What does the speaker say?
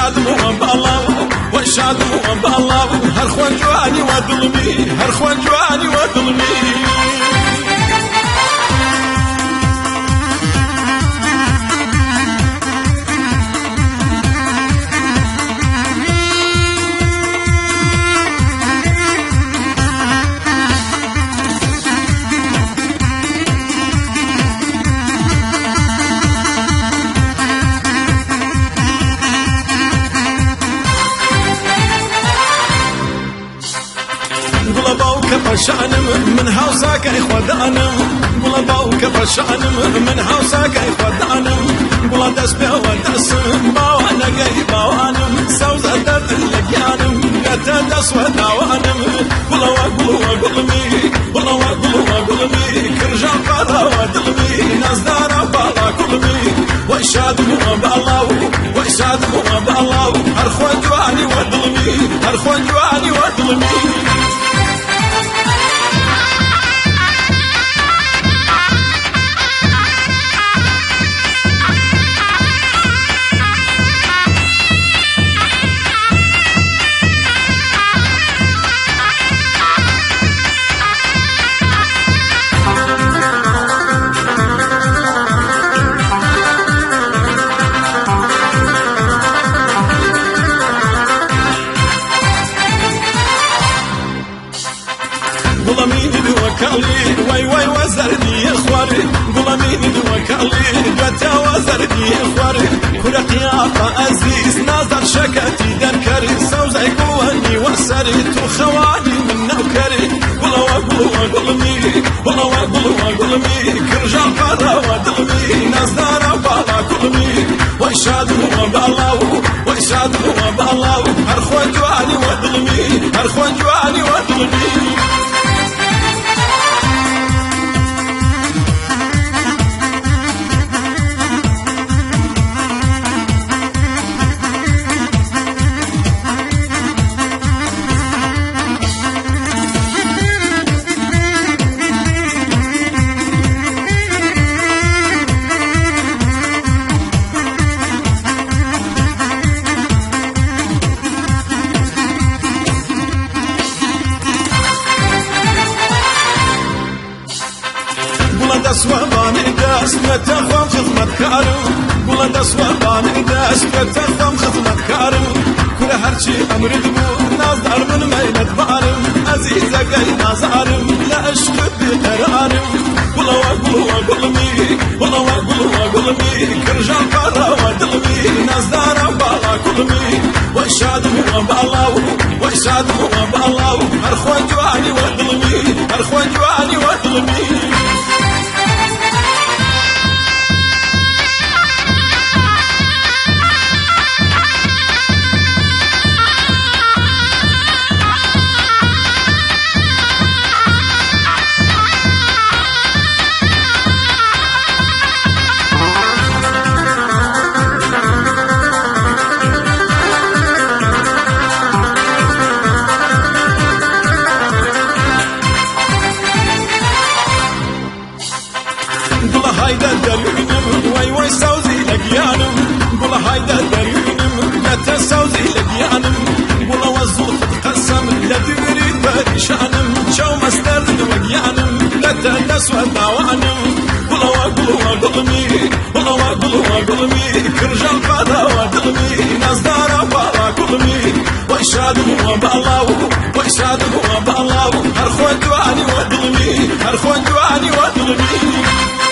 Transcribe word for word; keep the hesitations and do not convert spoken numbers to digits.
شادم وبالله وشادم وبالله هر خوان جواني ودلمي هر خوان جواني ودلمي شانم من هاوساك اي خدانم قولا باوك فشانم من هاوساك اي خدانم قولا دس بيو دس باوانا جاي باوانم سوز درد لقيانم قتا دس وداوانم قولا وقولا وقلمي قولا وقولا وقلمي كرجان قادا ودلمي ناس دارا بالا كلمي وشادم وبالله وشادم وبالله هرخوان جواني ودلمي هرخوان جواني ودلمي واي واي وزرني اخواري قول مين وكالي قتا وزرني اخواري كل قيافة عزيز ناظر شكاتي دركري سوزي قواني وسري تخواني من نوكري قول وقول وقول مي قول وقول وقول مي كرجال قرا ودلمي ناس دارا بالا كلمي ويشادو وبالله ويشادو وبالله هرخوان جواني ودلمي هرخوان جواني ودلمي دس وباني دس متفهم خدمة كارم قول دس وباني دس متفهم خدمة كارم كل هرشي أمر دبو نازدار من ميلة بارم عزيزة جاي نازارم لا أشكد بقرارم قول وقول وقول مي قول وقول وقول مي كرجال قرا ودلمي نازدار بالا كلمي وشادم وبالله وشادم وبالله هرخوان جواني ودلمي هرخوان جواني ودلمي هايدا درينم واي واي سوزي لقيانم قول هايدا درينم لا تسوزي لقيانم قول وزوط تقسم لا تدري بريشانم شو مستر وقيانم لا تنسوا دعوانم قول وقول وقلمي قول وقول وقلمي كرجال قادا ودلمي ناس دارا بالا كلمي ويشادم وبالله ويشادم وبالله هرخوان جواني ودلمي هرخوان جواني ودلمي